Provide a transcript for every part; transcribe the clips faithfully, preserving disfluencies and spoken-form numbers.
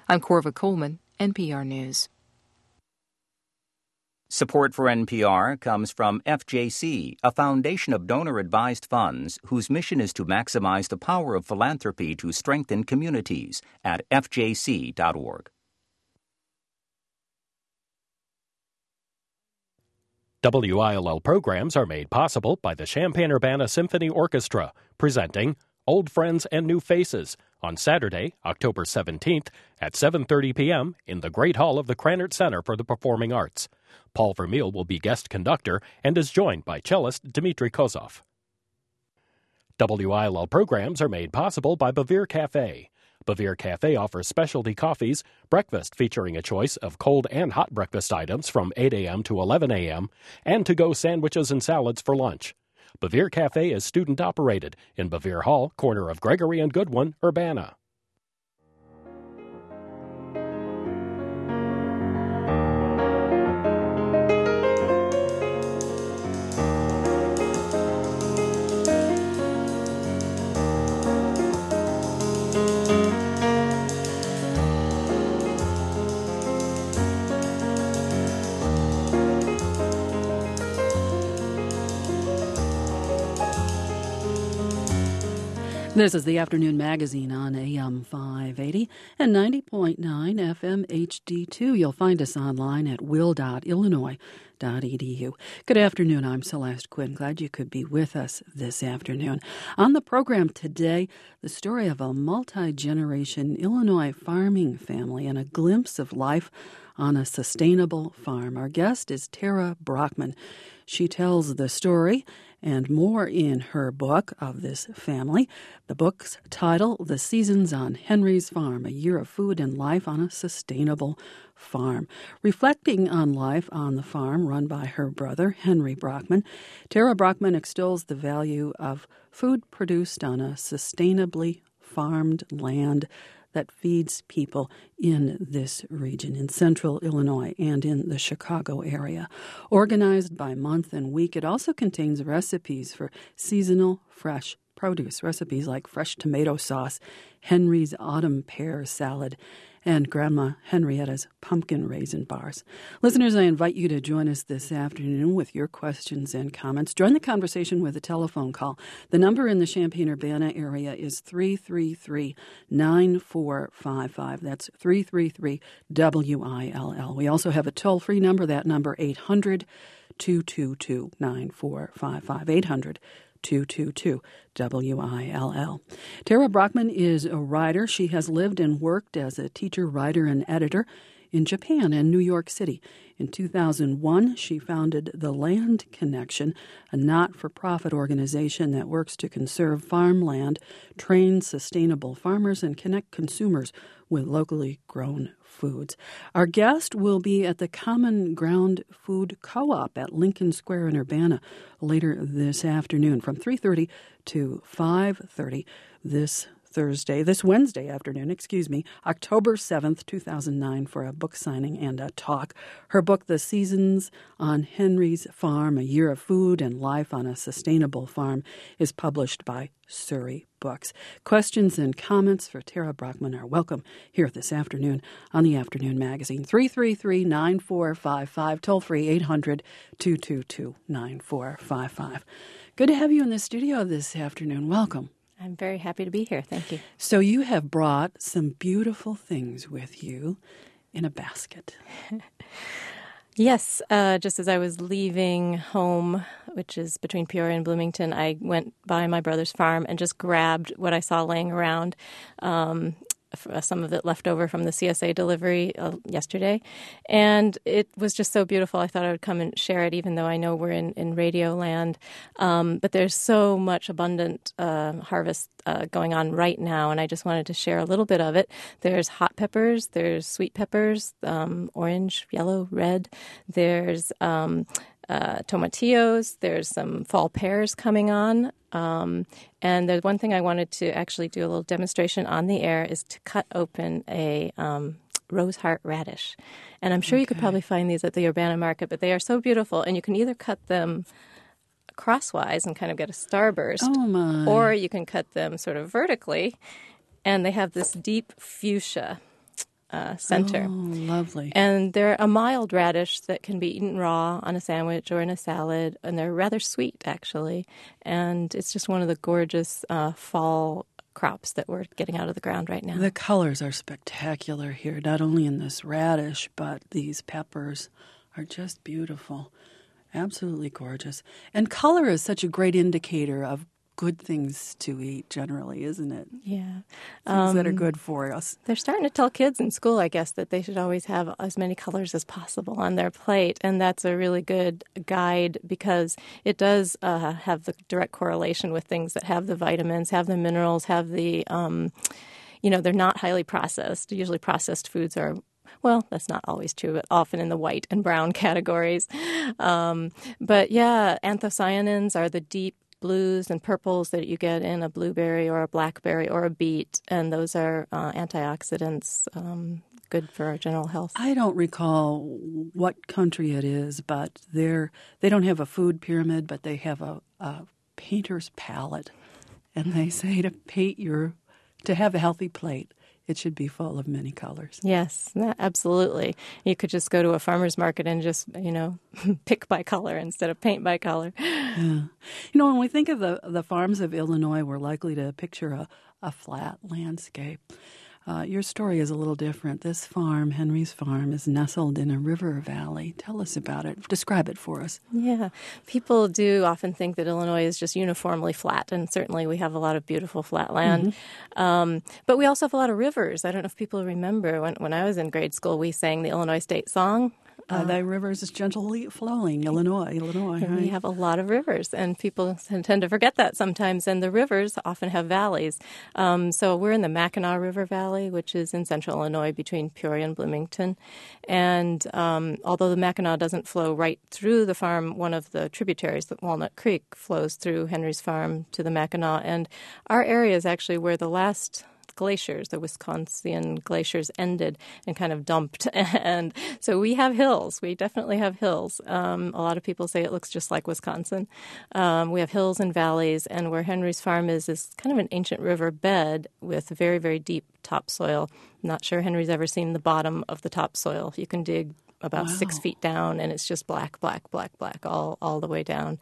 I'm Corva Coleman, N P R News. Support for N P R comes from F J C, a foundation of donor-advised funds whose mission is to maximize the power of philanthropy to strengthen communities at f j c dot org. W I L L programs are made possible by the Champaign-Urbana Symphony Orchestra, presenting Old Friends and New Faces on Saturday, October seventeenth at seven thirty p.m. in the Great Hall of the Krannert Center for the Performing Arts. Paul Vermeil will be guest conductor and is joined by cellist Dmitry Kozov. W I L L programs are made possible by Bavir Cafe. Bavir Cafe offers specialty coffees, breakfast featuring a choice of cold and hot breakfast items from eight a.m. to eleven a.m., and to-go sandwiches and salads for lunch. Bavir Cafe is student-operated in Bavir Hall, corner of Gregory and Goodwin, Urbana. This is the Afternoon Magazine on A M five eighty and ninety point nine F M H D two. You'll find us online at will dot illinois dot e d u. Good afternoon. I'm Celeste Quinn. Glad you could be with us this afternoon. On the program today, the story of a multi-generation Illinois farming family and a glimpse of life on a sustainable farm. Our guest is Tara Brockman. She tells the story and more in her book of this family. The book's title, The Seasons on Henry's Farm, A Year of Food and Life on a Sustainable Farm. Reflecting on life on the farm run by her brother, Henry Brockman, Tara Brockman extols the value of food produced on a sustainably farmed land that feeds people in this region, in central Illinois and in the Chicago area. Organized by month and week, it also contains recipes for seasonal fresh produce, recipes like fresh tomato sauce, Henry's autumn pear salad, and Grandma Henrietta's pumpkin raisin bars. Listeners, I invite you to join us this afternoon with your questions and comments. Join the conversation with a telephone call. The number in the Champaign-Urbana area is three three three, nine four five five. That's three three three W I L L. We also have a toll-free number, that number eight hundred, two two two, nine four five five, eight hundred, two two two W I L L. Tara Brockman is a writer. She has lived and worked as a teacher, writer, and editor in Japan and New York City. In two thousand one, she founded The Land Connection, a not-for-profit organization that works to conserve farmland, train sustainable farmers, and connect consumers with locally grown foods. Our guest will be at the Common Ground Food Co-op at Lincoln Square in Urbana later this afternoon from three thirty to five thirty this Thursday, this Wednesday afternoon, excuse me, October seventh, two thousand nine, for a book signing and a talk. Her book, The Seasons on Henry's Farm, A Year of Food and Life on a Sustainable Farm, is published by Surrey Books. Questions and comments for Tara Brockman are welcome here this afternoon on the Afternoon Magazine. three three three, nine four five five, toll free eight hundred, two two two, nine four five five. Good to have you in the studio this afternoon. Welcome. I'm very happy to be here. Thank you. So you have brought some beautiful things with you in a basket. Yes, uh, just as I was leaving home, which is between Peoria and Bloomington, I went by my brother's farm and just grabbed what I saw laying around. Um, some of it left over from the C S A delivery uh, yesterday. And it was just so beautiful. I thought I would come and share it, even though I know we're in, in radio land. Um, but there's so much abundant uh, harvest uh, going on right now, and I just wanted to share a little bit of it. There's hot peppers, there's sweet peppers, um, orange, yellow, red. There's um, uh, tomatillos. There's some fall pears coming on. Um, and there's one thing I wanted to actually do a little demonstration on the air is to cut open a um, rose heart radish. And I'm sure okay. you could probably find these at the Urbana Market, but they are so beautiful. And you can either cut them crosswise and kind of get a starburst, oh my. or you can cut them sort of vertically, and they have this deep fuchsia uh, center. Oh, lovely. And they're a mild radish that can be eaten raw on a sandwich or in a salad, and they're rather sweet, actually. And it's just one of the gorgeous uh, fall crops that we're getting out of the ground right now. The colors are spectacular here, not only in this radish, but these peppers are just beautiful. Absolutely gorgeous. And color is such a great indicator of good things to eat generally, isn't it? Yeah. Things Um, that are good for us. They're starting to tell kids in school, I guess, that they should always have as many colors as possible on their plate. And that's a really good guide because it does uh, have the direct correlation with things that have the vitamins, have the minerals, have the, um, you know, they're not highly processed. Usually processed foods are well, that's not always true, but often in the white and brown categories. Um, but yeah, anthocyanins are the deep blues and purples that you get in a blueberry or a blackberry or a beet, and those are uh, antioxidants, um, good for our general health. I don't recall what country it is, but they're they don't have a food pyramid, but they have a, a painter's palette, and they say to paint your to have a healthy plate, it should be full of many colors. Yes, absolutely. You could just go to a farmer's market and just, you know, pick by color instead of paint by color. Yeah. You know, when we think of the, the farms of Illinois, we're likely to picture a, a flat landscape. Uh, your story is a little different. This farm, Henry's Farm, is nestled in a river valley. Tell us about it. Describe it for us. Yeah. People do often think that Illinois is just uniformly flat, and certainly we have a lot of beautiful flat land. Mm-hmm. Um, but we also have a lot of rivers. I don't know if people remember when, when I was in grade school, we sang the Illinois State Song. Uh, thy rivers is gently flowing, Illinois, Illinois. And right? we have a lot of rivers, and people tend to forget that sometimes. And the rivers often have valleys. Um, so we're in the Mackinac River Valley, which is in central Illinois between Peoria and Bloomington. And um, although the Mackinac doesn't flow right through the farm, one of the tributaries, the Walnut Creek, flows through Henry's Farm to the Mackinac. And our area is actually where the last glaciers, the Wisconsin glaciers, ended and kind of dumped. And so we have hills. We definitely have hills. Um, a lot of people say it looks just like Wisconsin. Um, we have hills and valleys, and where Henry's Farm is is kind of an ancient river bed with very, very deep topsoil. I'm not sure Henry's ever seen the bottom of the topsoil. You can dig about wow. six feet down, and it's just black, black, black, black all, all the way down.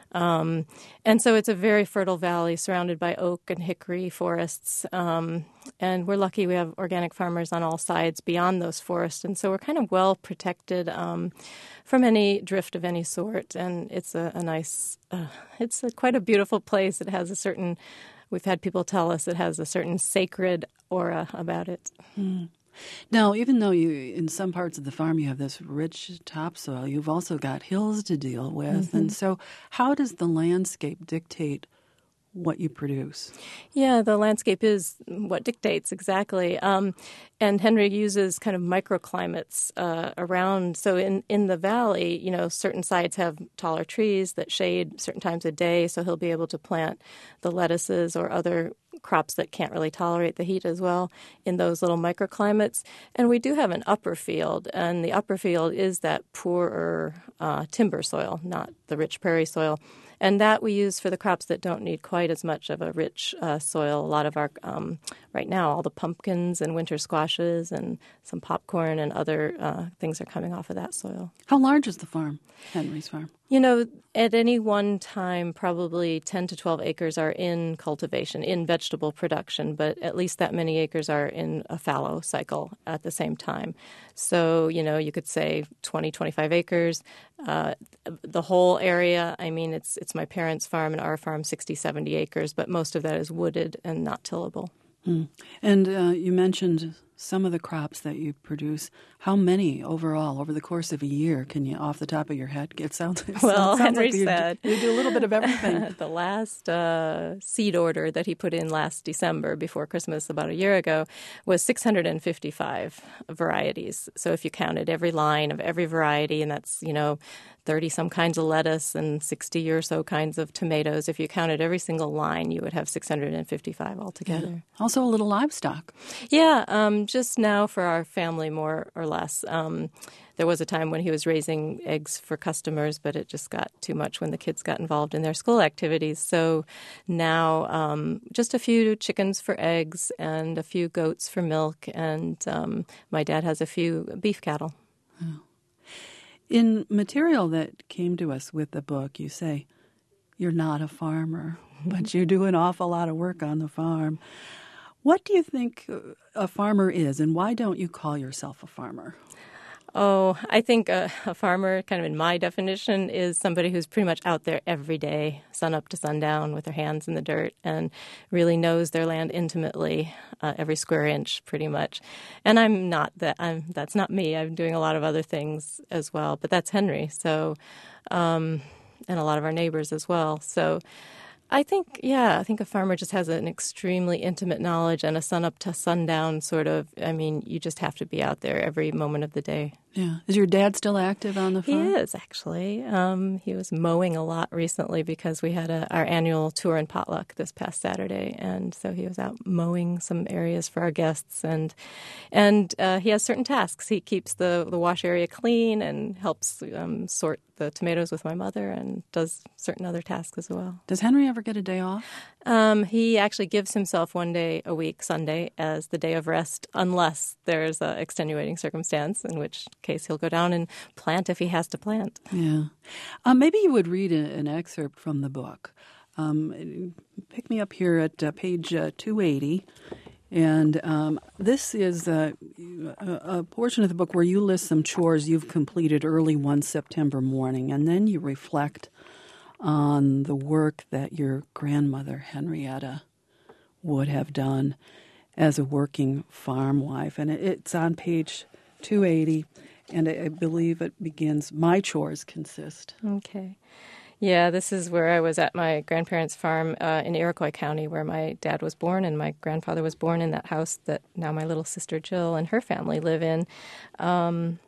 Um, and so it's a very fertile valley surrounded by oak and hickory forests. Um, and we're lucky we have organic farmers on all sides beyond those forests. And so we're kind of well protected um, from any drift of any sort. And it's a, a nice, uh, it's a, quite a beautiful place. It has a certain, we've had people tell us it has a certain sacred aura about it. Mm. Now, even though you, in some parts of the farm, you have this rich topsoil, you've also got hills to deal with. Mm-hmm. And so how does the landscape dictate what you produce? Yeah, the landscape is what dictates, exactly. Um, and Henry uses kind of microclimates uh, around. So in, in the valley, you know, certain sides have taller trees that shade certain times of day, so he'll be able to plant the lettuces or other crops that can't really tolerate the heat as well in those little microclimates. And we do have an upper field, and the upper field is that poorer uh, timber soil, not the rich prairie soil. And that we use for the crops that don't need quite as much of a rich uh, soil. A lot of our, um, right now, all the pumpkins and winter squashes and some popcorn and other uh, things are coming off of that soil. How large is the farm, Henry's Farm? You know, at any one time, probably ten to twelve acres are in cultivation, in vegetable production, but at least that many acres are in a fallow cycle at the same time. So, you know, you could say twenty, twenty-five acres. Uh, the whole area, I mean, it's it's my parents' farm and our farm, sixty, seventy acres, but most of that is wooded and not tillable. Mm. And uh, you mentioned some of the crops that you produce. How many overall over the course of a year can you, off the top of your head, it sounds, it well, sounds Henry like you, said you do a little bit of everything. The last uh, seed order that he put in last December before Christmas about a year ago was six hundred fifty-five varieties. So if you counted every line of every variety, and that's, you know, thirty some kinds of lettuce and sixty or so kinds of tomatoes, if you counted every single line, you would have six hundred fifty-five altogether. Yeah. Also a little livestock. Yeah, um, just now for our family, more or less. Um, there was a time when he was raising eggs for customers, but it just got too much when the kids got involved in their school activities. So now um, just a few chickens for eggs and a few goats for milk, and um, my dad has a few beef cattle. Oh. In material that came to us with the book, you say you're not a farmer, but you do an awful lot of work on the farm. What do you think a farmer is, and why don't you call yourself a farmer? Oh, I think a, a farmer, kind of in my definition, is somebody who's pretty much out there every day, sun up to sundown, with their hands in the dirt, and really knows their land intimately, uh, every square inch, pretty much. And I'm not that. I'm that's not me. I'm doing a lot of other things as well, but that's Henry. So, um, and a lot of our neighbors as well. So. I think, yeah, I think a farmer just has an extremely intimate knowledge and a sun up to sundown sort of, I mean, you just have to be out there every moment of the day. Yeah. Is your dad still active on the farm? He is, actually. Um, he was mowing a lot recently because we had a, our annual tour and potluck this past Saturday, and so he was out mowing some areas for our guests. And and uh, he has certain tasks. He keeps the, the wash area clean and helps um, sort the tomatoes with my mother and does certain other tasks as well. Does Henry ever get a day off? Um, he actually gives himself one day a week, Sunday, as the day of rest, unless there's an extenuating circumstance, in which case he'll go down and plant if he has to plant. Yeah. Um, maybe you would read a, an excerpt from the book. Um, pick me up here at uh, page uh, two eighty. And um, this is uh, a, a portion of the book where you list some chores you've completed early one September morning, and then you reflect on the work that your grandmother, Henrietta, would have done as a working farm wife. And it's on page two eighty, and I believe it begins, "My chores consist." Okay. Yeah, this is where I was at my grandparents' farm uh, in Iroquois County, where my dad was born, and my grandfather was born in that house that now my little sister Jill and her family live in. Um,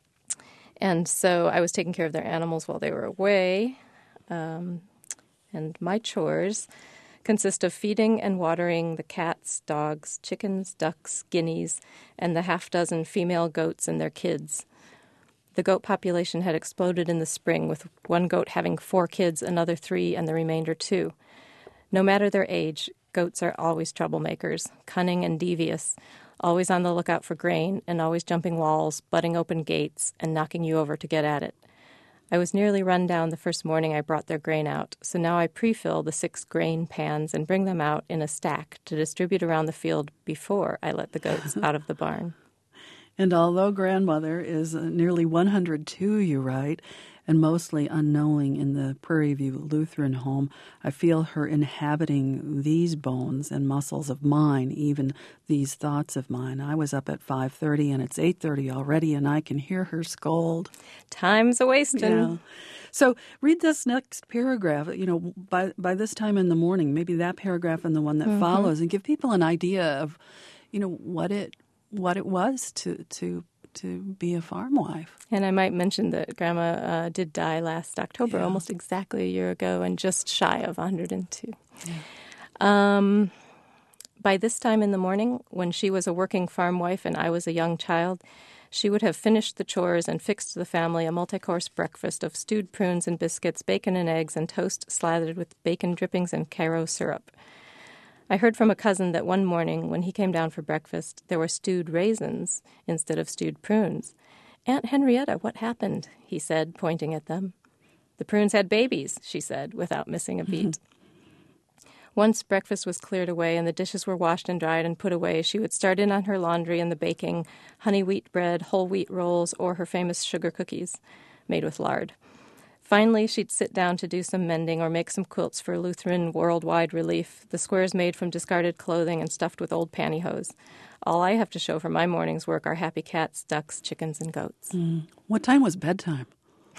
and so I was taking care of their animals while they were away. Um, and my chores consist of feeding and watering the cats, dogs, chickens, ducks, guineas, and the half dozen female goats and their kids. The goat population had exploded in the spring, with one goat having four kids, another three, and the remainder two. No matter their age, goats are always troublemakers, cunning and devious, always on the lookout for grain, and always jumping walls, butting open gates, and knocking you over to get at it. I was nearly run down the first morning I brought their grain out, so now I pre-fill the six grain pans and bring them out in a stack to distribute around the field before I let the goats out of the barn. And although grandmother is nearly one hundred two, you write, and mostly unknowing in the Prairie View Lutheran home, I feel her inhabiting these bones and muscles of mine, even these thoughts of mine. I was up at five thirty, and it's eight thirty already, and I can hear her scold. Time's a-wasting. Yeah. So read this next paragraph, you know, by, by this time in the morning, maybe that paragraph and the one that mm-hmm. follows, and give people an idea of, you know, what it what it was to to to be a farm wife. And I might mention that Grandma uh, did die last October, yeah. almost exactly a year ago, and just shy of one hundred two. Yeah. Um, by this time in the morning, when she was a working farm wife and I was a young child, she would have finished the chores and fixed the family a multi-course breakfast of stewed prunes and biscuits, bacon and eggs, and toast slathered with bacon drippings and Caro syrup. I heard from a cousin that one morning when he came down for breakfast, there were stewed raisins instead of stewed prunes. "Aunt Henrietta, what happened?" he said, pointing at them. "The prunes had babies," she said, without missing a beat. Once breakfast was cleared away and the dishes were washed and dried and put away, she would start in on her laundry and the baking, honey wheat bread, whole wheat rolls, or her famous sugar cookies made with lard. Finally, she'd sit down to do some mending or make some quilts for Lutheran Worldwide Relief, the squares made from discarded clothing and stuffed with old pantyhose. All I have to show for my morning's work are happy cats, ducks, chickens, and goats. Mm. What time was bedtime?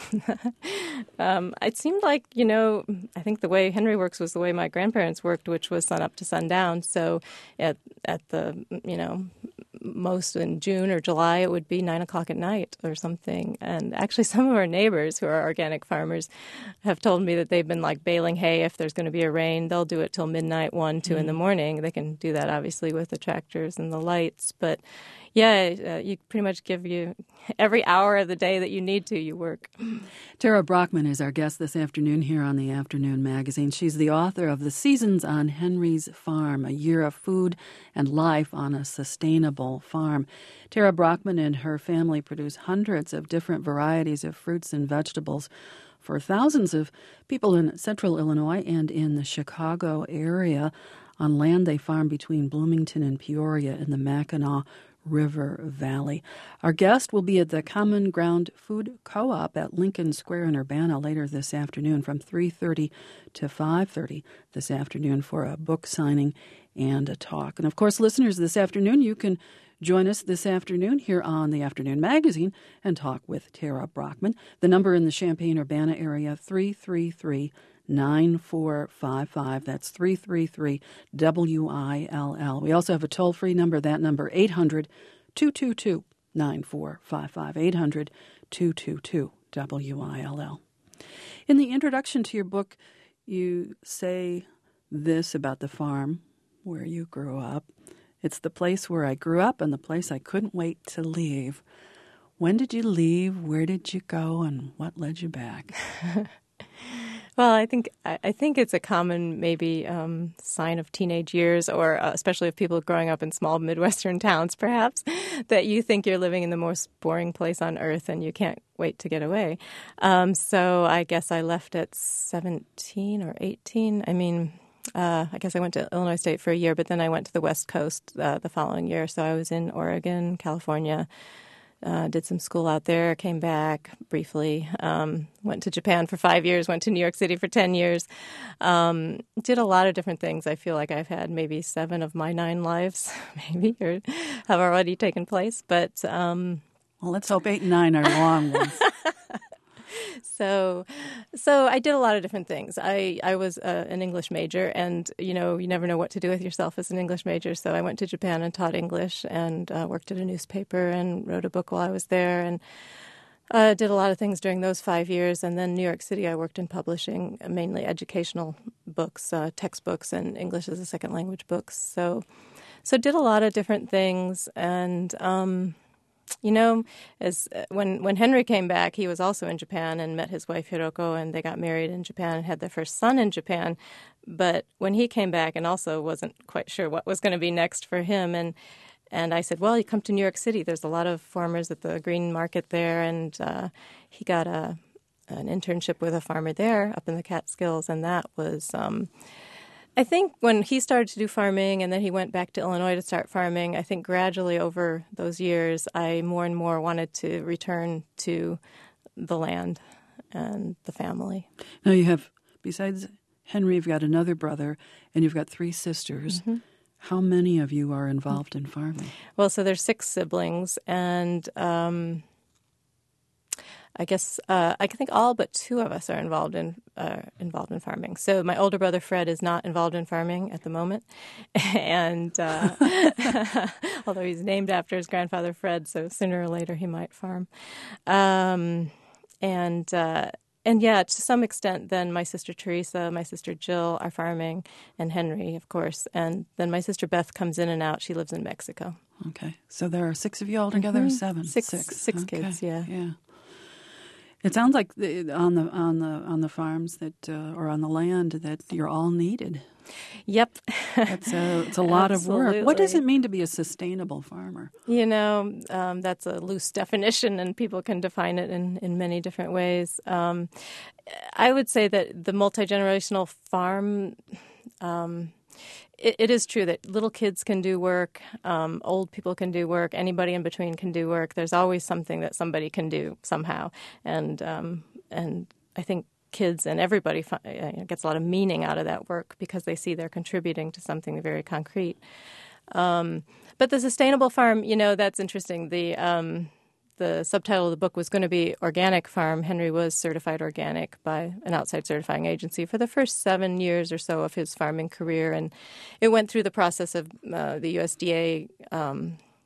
um, it seemed like, you know, I think the way Henry works was the way my grandparents worked, which was sun up to sundown. So at at the, you know, most in June or July, it would be nine o'clock at night or something. And actually some of our neighbors who are organic farmers have told me that they've been like baling hay if there's going to be a rain. They'll do it till midnight, one, two mm. in the morning. They can do that obviously with the tractors and the lights. But Yeah, uh, you pretty much give you every hour of the day that you need to, you work. Tara Brockman is our guest this afternoon here on the Afternoon Magazine. She's the author of The Seasons on Henry's Farm, a year of food and life on a sustainable farm. Tara Brockman and her family produce hundreds of different varieties of fruits and vegetables for thousands of people in central Illinois and in the Chicago area on land they farm between Bloomington and Peoria in the Mackinac River Valley. Our guest will be at the Common Ground Food Co-op at Lincoln Square in Urbana later this afternoon from three thirty to five thirty this afternoon for a book signing and a talk. And of course, listeners, this afternoon you can join us this afternoon here on the Afternoon Magazine and talk with Tara Brockman. The number in the Champaign-Urbana area, three three three, nine four five five. That's three three three W I L L. We also have a toll-free number, that number, eight hundred, two two two, nine four five five, eight hundred, two two two, W I L L. In the introduction to your book, you say this about the farm where you grew up. It's the place where I grew up and the place I couldn't wait to leave. When did you leave? Where did you go? And what led you back? Well, I think I think it's a common maybe um, sign of teenage years, or uh, especially of people growing up in small Midwestern towns, perhaps, that you think you're living in the most boring place on earth and you can't wait to get away. Um, so I guess I left at seventeen or eighteen. I mean, uh, I guess I went to Illinois State for a year, but then I went to the West Coast uh, the following year. So I was in Oregon, California. Uh, did some school out there, came back briefly, um, went to Japan for five years, went to New York City for ten years, um, did a lot of different things. I feel like I've had maybe seven of my nine lives, maybe, or have already taken place. But um, well, let's hope eight and nine are long ones. So, so I did a lot of different things. I, I was uh, an English major, and, you know, you never know what to do with yourself as an English major. So I went to Japan and taught English and uh, worked at a newspaper and wrote a book while I was there, and uh, did a lot of things during those five years. And then New York City, I worked in publishing, mainly educational books, uh, textbooks, and English as a second language books. So, so did a lot of different things, and um You know, as when when Henry came back, he was also in Japan and met his wife Hiroko, and they got married in Japan and had their first son in Japan. But when he came back and also wasn't quite sure what was going to be next for him, and and I said, well, you come to New York City. There's a lot of farmers at the green market there, and uh, he got a an internship with a farmer there up in the Catskills, and that was. Um, I think when he started to do farming and then he went back to Illinois to start farming, I think gradually over those years, I more and more wanted to return to the land and the family. Now you have, besides Henry, you've got another brother and you've got three sisters. Mm-hmm. How many of you are involved in farming? Well, so there's six siblings, and um, I guess uh, I think all but two of us are involved in uh, involved in farming. So my older brother Fred is not involved in farming at the moment, and uh, although he's named after his grandfather Fred, so sooner or later he might farm. Um, and uh, and yeah, to some extent, then my sister Teresa, my sister Jill are farming, and Henry, of course, and then my sister Beth comes in and out. She lives in Mexico. Okay, so there are six of you all together, mm-hmm. or seven? Six, six, six okay. kids. Yeah, yeah. It sounds like the, on the on the on the farms that uh, or on the land that you're all needed. Yep, it's a it's a lot of work. What does it mean to be a sustainable farmer? You know, um, that's a loose definition, and people can define it in, in many different ways. Um, I would say that the multi-generational farm. Um, It, it is true that little kids can do work, um, old people can do work, anybody in between can do work. There's always something that somebody can do somehow, and um, and I think kids and everybody fi- uh, gets a lot of meaning out of that work because they see they're contributing to something very concrete. Um, but the sustainable farm, you know, that's interesting. The um, The subtitle of the book was going to be Organic Farm. Henry was certified organic by an outside certifying agency for the first seven years or so of his farming career. And it went through the process of uh, the U S D A um,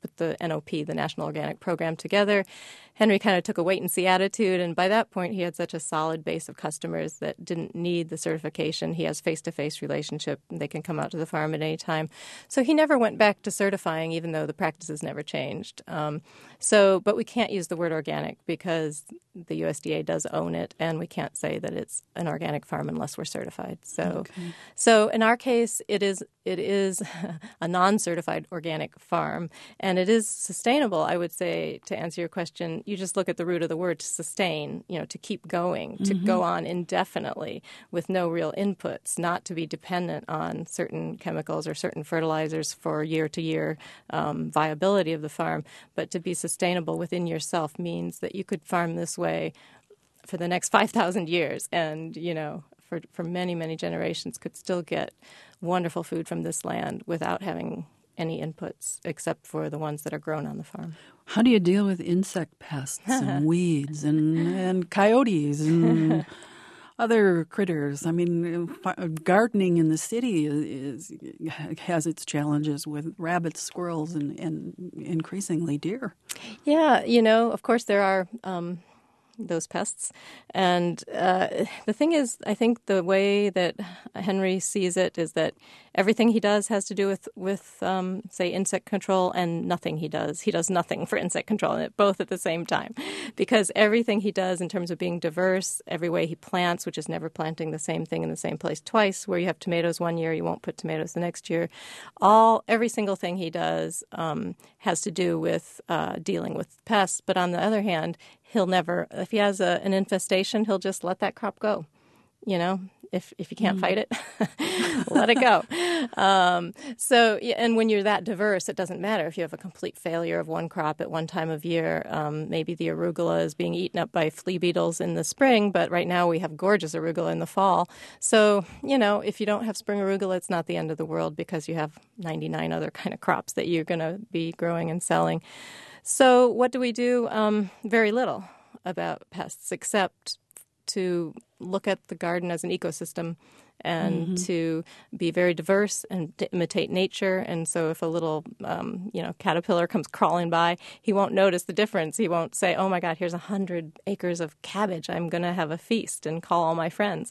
put the N O P, the National Organic Program, together. Henry kind of took a wait-and-see attitude, and by that point, he had such a solid base of customers that didn't need the certification. He has face-to-face relationship, and they can come out to the farm at any time. So he never went back to certifying, even though the practices never changed. Um, so, but we can't use the word organic because the U S D A does own it, and we can't say that it's an organic farm unless we're certified. So, okay. so in our case, it is it is a non-certified organic farm, and it is sustainable. I would say, to answer your question, you just look at the root of the word, to sustain, you know, to keep going, to mm-hmm. go on indefinitely with no real inputs, not to be dependent on certain chemicals or certain fertilizers for year-to-year um, viability of the farm, but to be sustainable within yourself means that you could farm this way for the next five thousand years and, you know, for, for many, many generations could still get wonderful food from this land without having any inputs except for the ones that are grown on the farm. How do you deal with insect pests and weeds and, and coyotes and other critters? I mean, gardening in the city is, is has its challenges with rabbits, squirrels, and, and increasingly deer. Yeah, you know, of course there are um, those pests. And uh, the thing is, I think the way that Henry sees it is that everything he does has to do with, with um, say, insect control, and nothing he does. He does nothing for insect control, both at the same time. Because everything he does in terms of being diverse, every way he plants, which is never planting the same thing in the same place twice, where you have tomatoes one year, you won't put tomatoes the next year. All Every single thing he does um, has to do with uh, dealing with pests. But on the other hand, he'll never, if he has a, an infestation, he'll just let that crop go. You know, if if you can't mm. fight it, let it go. Um, so, and when you're that diverse, it doesn't matter if you have a complete failure of one crop at one time of year. Um, maybe the arugula is being eaten up by flea beetles in the spring, but right now we have gorgeous arugula in the fall. So, you know, if you don't have spring arugula, it's not the end of the world because you have ninety-nine other kind of crops that you're going to be growing and selling. So what do we do? Um, very little about pests, except to look at the garden as an ecosystem and mm-hmm. to be very diverse and to imitate nature. And so if a little, um, you know, caterpillar comes crawling by, he won't notice the difference. He won't say, oh, my God, here's a hundred acres of cabbage. I'm going to have a feast and call all my friends.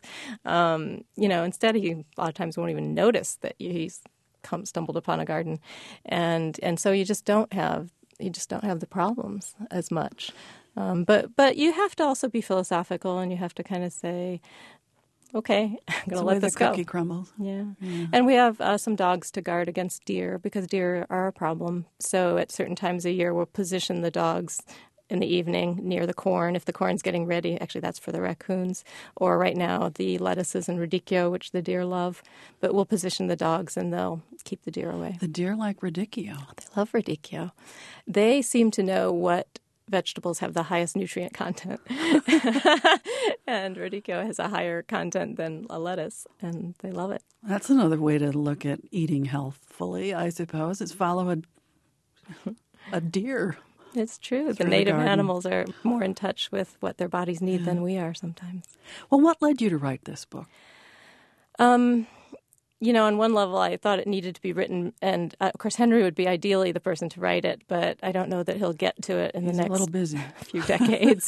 Um, you know, instead, he a lot of times won't even notice that he's come stumbled upon a garden. And and so you just don't have you just don't have the problems as much. Um, but but you have to also be philosophical, and you have to kind of say, okay, I'm going to let this go. The cookie crumbles. Yeah. yeah. And we have uh, some dogs to guard against deer because deer are a problem. So at certain times of year, we'll position the dogs in the evening near the corn. If the corn's getting ready, actually that's for the raccoons. Or right now, the lettuces and radicchio, which the deer love. But we'll position the dogs and they'll keep the deer away. The deer like radicchio. Oh, they love radicchio. They seem to know what vegetables have the highest nutrient content. And radicchio has a higher content than a lettuce, and they love it. That's another way to look at eating healthfully, I suppose, is follow a, a deer. It's true. The native animals are more in touch with what their bodies need yeah. than we are sometimes. Well, what led you to write this book? Um, you know, on one level, I thought it needed to be written, and uh, of course, Henry would be ideally the person to write it, but I don't know that he'll get to it in He's the next a little busy. few decades.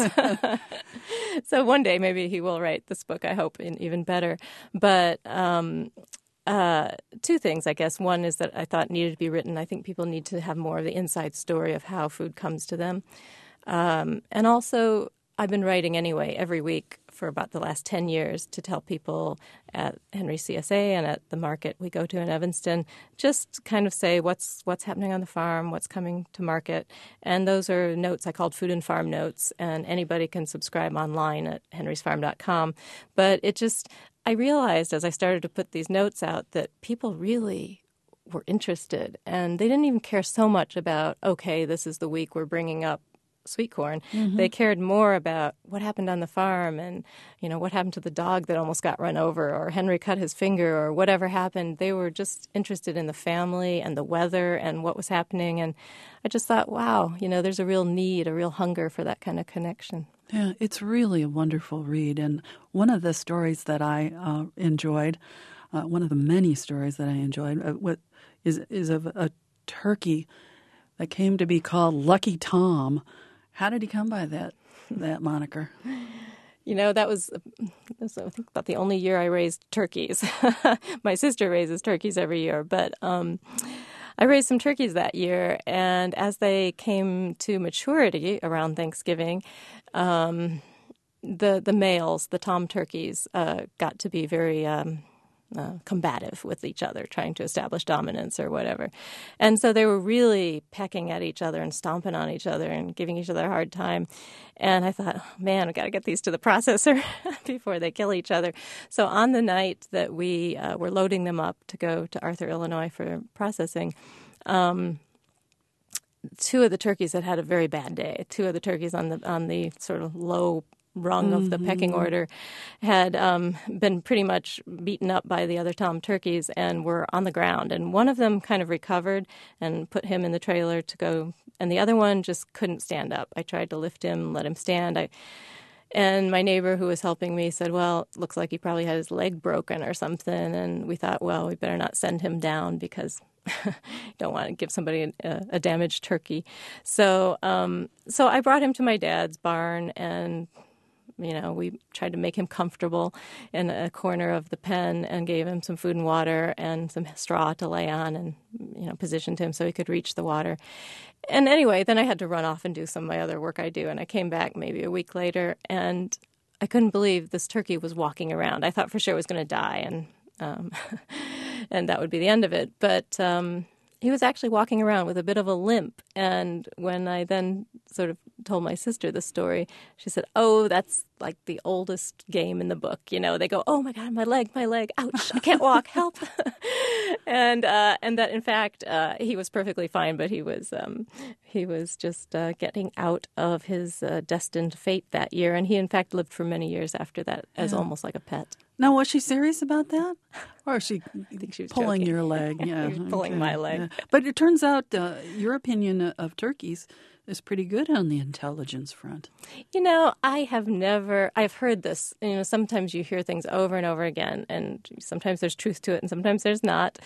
So one day, maybe he will write this book, I hope, in even better. But um, uh, two things, I guess. One is that I thought needed to be written. I think people need to have more of the inside story of how food comes to them. Um, and also, I've been writing anyway every week for about the last ten years to tell people at Henry C S A and at the market we go to in Evanston, just kind of say what's what's happening on the farm, what's coming to market. And those are notes I called Food and Farm Notes, and anybody can subscribe online at henrys farm dot com. But it just, I realized as I started to put these notes out that people really were interested, and they didn't even care so much about, okay, this is the week we're bringing up sweet corn. Mm-hmm. They cared more about what happened on the farm and, you know, what happened to the dog that almost got run over, or Henry cut his finger, or whatever happened. They were just interested in the family and the weather and what was happening. And I just thought, wow, you know, there's a real need, a real hunger for that kind of connection. Yeah, it's really a wonderful read. And one of the stories that I uh, enjoyed, uh, one of the many stories that I enjoyed, uh, what is is of a turkey that came to be called Lucky Tom. How did he come by that that moniker? You know, that was, that was, I think, about the only year I raised turkeys. My sister raises turkeys every year, but um, I raised some turkeys that year, and as they came to maturity around Thanksgiving, um, the the males, the tom turkeys, uh, got to be very um, uh, combative with each other, trying to establish dominance or whatever. And so they were really pecking at each other and stomping on each other and giving each other a hard time. And I thought, oh, man, I've got to get these to the processor before they kill each other. So on the night that we uh, were loading them up to go to Arthur, Illinois for processing, um, two of the turkeys had had a very bad day. Two of the turkeys on the on the sort of low rung of the pecking order had um, been pretty much beaten up by the other tom turkeys and were on the ground. And one of them kind of recovered and put him in the trailer to go, and the other one just couldn't stand up. I tried to lift him, let him stand. I And my neighbor who was helping me said, well, it looks like he probably had his leg broken or something. And we thought, well, we better not send him down because don't want to give somebody a, a damaged turkey. So, um, so I brought him to my dad's barn, and you know, we tried to make him comfortable in a corner of the pen and gave him some food and water and some straw to lay on, and, you know, positioned him so he could reach the water. And anyway, then I had to run off and do some of my other work I do. And I came back maybe a week later, and I couldn't believe this turkey was walking around. I thought for sure it was going to die, and um, and that would be the end of it. But um, he was actually walking around with a bit of a limp. And when I then sort of told my sister the story, she said, oh, that's like the oldest game in the book. You know, they go, oh, my God, my leg, my leg, ouch, I can't walk, help. and uh, and that, in fact, uh, he was perfectly fine, but he was um, he was just uh, getting out of his uh, destined fate that year. And he, in fact, lived for many years after that as yeah. almost like a pet. Now, was she serious about that? Or is she, I think she was pulling joking. your leg? Yeah, She was pulling okay. my leg. Yeah. But it turns out uh, your opinion of turkeys is pretty good on the intelligence front. You know, I have never, I've heard this, you know, sometimes you hear things over and over again, and sometimes there's truth to it and sometimes there's not.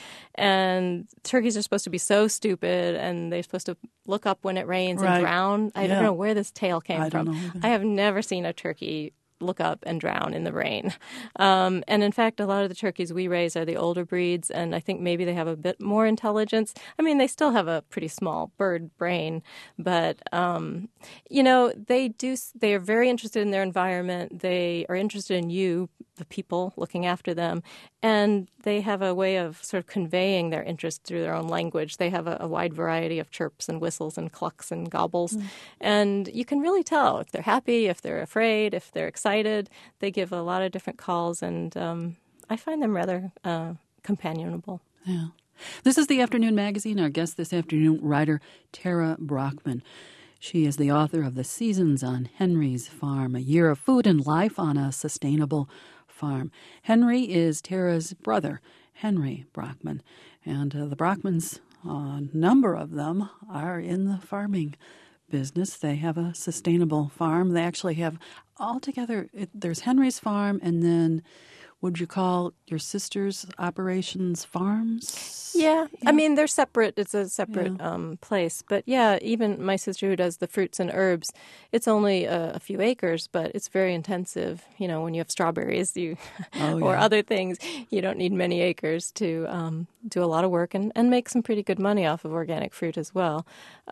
And turkeys are supposed to be so stupid, and they're supposed to look up when it rains right. and drown. I yeah. don't know where this tale came I from. don't know either. I have never seen a turkey look up and drown in the rain. Um, and in fact, a lot of the turkeys we raise are the older breeds, and I think maybe they have a bit more intelligence. I mean, they still have a pretty small bird brain, but, um, you know, they do, they are very interested in their environment. They are interested in you, the people looking after them, and they have a way of sort of conveying their interest through their own language. They have a, a wide variety of chirps and whistles and clucks and gobbles, mm. and you can really tell if they're happy, if they're afraid, if they're excited. They give a lot of different calls, and um, I find them rather uh, companionable. Yeah. This is the Afternoon Magazine. Our guest this afternoon, writer Tara Brachman. She is the author of The Seasons on Henry's Farm, a year of food and life on a sustainable farm. Henry is Tara's brother, Henry Brachman, and uh, the Brachmans, a number of them, are in the farming business. They have a sustainable farm. They actually have altogether, it, there's Henry's farm, and then would you call your sister's operations farms? Yeah. yeah. I mean, they're separate. It's a separate yeah. um, place. But yeah, even my sister who does the fruits and herbs, it's only a, a few acres, but it's very intensive. You know, when you have strawberries you oh, or yeah. other things, you don't need many acres to um, do a lot of work and, and make some pretty good money off of organic fruit as well.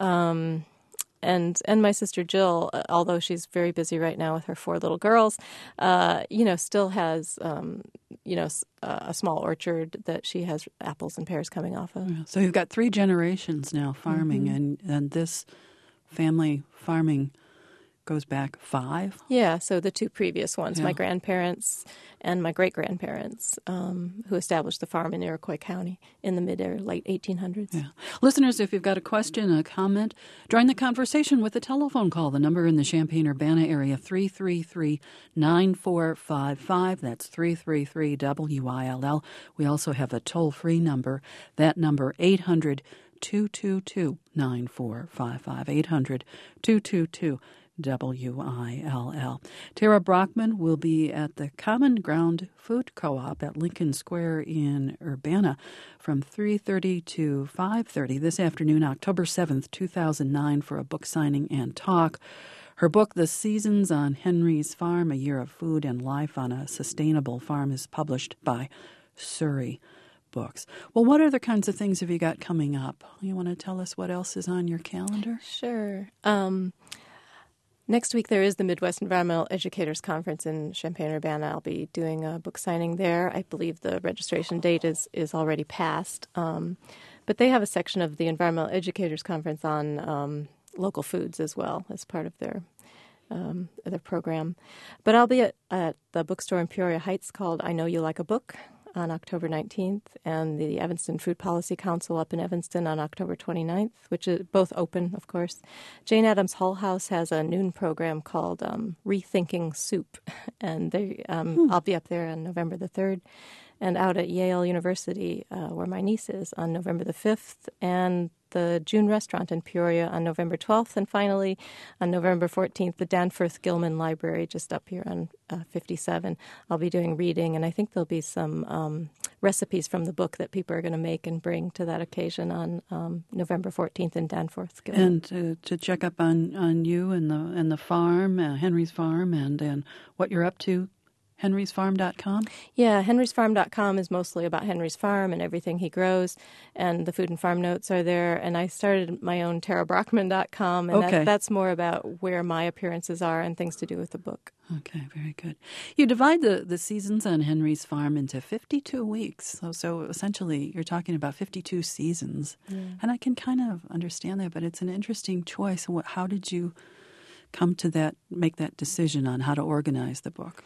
Um And and my sister Jill, although she's very busy right now with her four little girls, uh, you know, still has, um, you know, a small orchard that she has apples and pears coming off of. Yeah. So you've got three generations now farming, mm-hmm. and, and this family farming goes back five? Yeah, so the two previous ones, yeah. my grandparents and my great-grandparents, um, who established the farm in Iroquois County in the mid or late eighteen hundreds. Yeah. Listeners, if you've got a question, a comment, join the conversation with a telephone call. The number in the Champaign-Urbana area, three three three, nine four five five. That's three three three W I L L. We also have a toll-free number. That number, eight hundred, two two two, nine four five five, eight hundred, two two two, W I L L. Tara Brockman will be at the Common Ground Food Co-op at Lincoln Square in Urbana from three thirty to five thirty this afternoon, October seventh, two thousand nine, for a book signing and talk. Her book, The Seasons on Henry's Farm, A Year of Food and Life on a Sustainable Farm, is published by Surrey Books. Well, what other kinds of things have you got coming up? You want to tell us what else is on your calendar? Sure. Um, next week there is the Midwest Environmental Educators Conference in Champaign-Urbana. I'll be doing a book signing there. I believe the registration date is, is already passed. Um, but they have a section of the Environmental Educators Conference on um, local foods as well as part of their um, their program. But I'll be at, at the bookstore in Peoria Heights called I Know You Like a Book on October nineteenth, and the Evanston Food Policy Council up in Evanston on October twenty-ninth, which is both open, of course. Jane Addams Hull House has a noon program called um, Rethinking Soup, and they, um, hmm. I'll be up there on November the third, and out at Yale University, uh, where my niece is, on November the fifth, and the June Restaurant in Peoria on November twelfth, and finally on November fourteenth, the Danforth Gilman Library just up here on uh, fifty-seven. I'll be doing reading, and I think there'll be some um, recipes from the book that people are going to make and bring to that occasion on um, November fourteenth in Danforth Gilman. And to, to check up on, on you and the and the farm, uh, Henry's Farm, and, and what you're up to, henrys farm dot com? Yeah, henrys farm dot com is mostly about Henry's farm and everything he grows, and the food and farm notes are there. And I started my own tara brockman dot com, and okay. that, that's more about where my appearances are and things to do with the book. Okay, very good. You divide the, the seasons on Henry's Farm into fifty-two weeks. So, so essentially, you're talking about fifty-two seasons. Yeah. And I can kind of understand that, but it's an interesting choice. How did you come to that, make that decision on how to organize the book?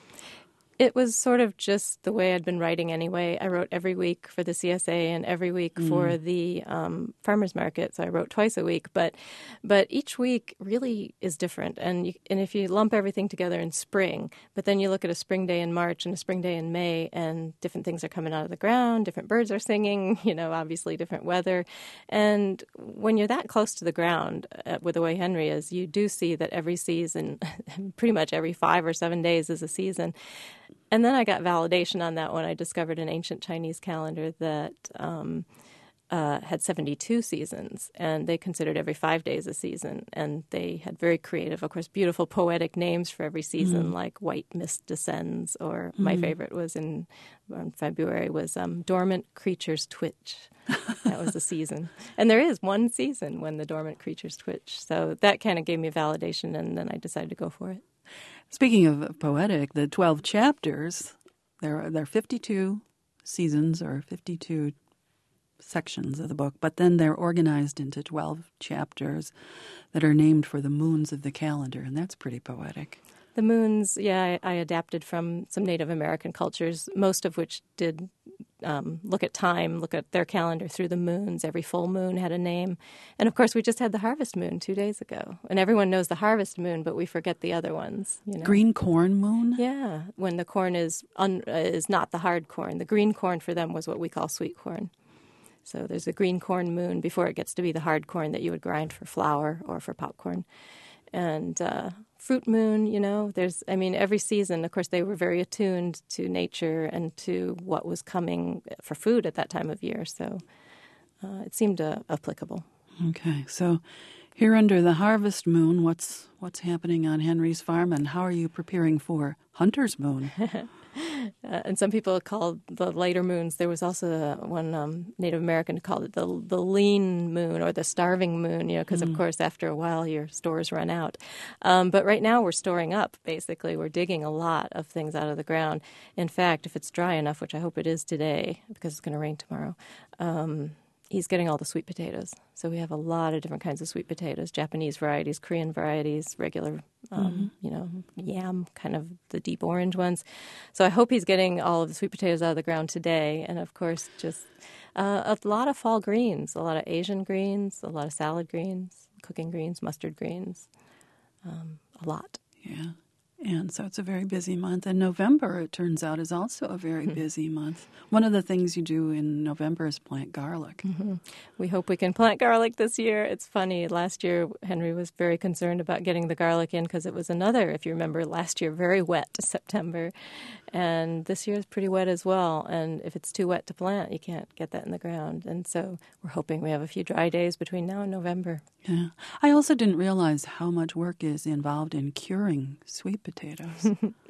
It was sort of just the way I'd been writing anyway. I wrote every week for the C S A and every week mm. for the um, farmers market, so I wrote twice a week. But but each week really is different. And you, and if you lump everything together in spring, but then you look at a spring day in March and a spring day in May, and different things are coming out of the ground, different birds are singing, you know, obviously different weather. And when you're that close to the ground uh, with the way Henry is, you do see that every season, pretty much every five or seven days is a season. And then I got validation on that when I discovered an ancient Chinese calendar that um, uh, had seventy-two seasons, and they considered every five days a season. And they had very creative, of course, beautiful poetic names for every season, mm. like White Mist Descends, or mm. my favorite was in, in February was um, Dormant Creatures Twitch. That was the season. And there is one season when the dormant creatures twitch. So that kind of gave me validation, and then I decided to go for it. Speaking of poetic, the twelve chapters, there are, there are fifty-two seasons or fifty-two sections of the book, but then they're organized into twelve chapters that are named for the moons of the calendar, and that's pretty poetic. The moons, yeah, I, I adapted from some Native American cultures, most of which did um, look at time, look at their calendar through the moons. Every full moon had a name. And, of course, we just had the harvest moon two days ago. And everyone knows the harvest moon, but we forget the other ones. You know? Green corn moon? Yeah, when the corn is un, uh, is not the hard corn. The green corn for them was what we call sweet corn. So there's a green corn moon before it gets to be the hard corn that you would grind for flour or for popcorn. And uh, fruit moon, you know, there's, I mean, every season, of course, they were very attuned to nature and to what was coming for food at that time of year. So uh, it seemed uh, applicable. Okay. So here under the harvest moon, what's what's happening on Henry's farm, and how are you preparing for hunter's moon? Uh, and some people called the later moons. There was also one um, Native American who called it the the lean moon or the starving moon, you know, because, mm. of course, after a while your stores run out. Um, but right now we're storing up, basically. We're digging a lot of things out of the ground. In fact, if it's dry enough, which I hope it is today because it's going to rain tomorrow, um, he's getting all the sweet potatoes. So we have a lot of different kinds of sweet potatoes, Japanese varieties, Korean varieties, regular, um, mm-hmm. you know, yam, kind of the deep orange ones. So I hope he's getting all of the sweet potatoes out of the ground today. And, of course, just uh, a lot of fall greens, a lot of Asian greens, a lot of salad greens, cooking greens, mustard greens, um, a lot. Yeah. And so it's a very busy month. And November, it turns out, is also a very busy month. One of the things you do in November is plant garlic. Mm-hmm. We hope we can plant garlic this year. It's funny. Last year, Henry was very concerned about getting the garlic in because it was another, if you remember, last year, very wet September. And this year is pretty wet as well. And if it's too wet to plant, you can't get that in the ground. And so we're hoping we have a few dry days between now and November. Yeah. I also didn't realize how much work is involved in curing sweet potatoes.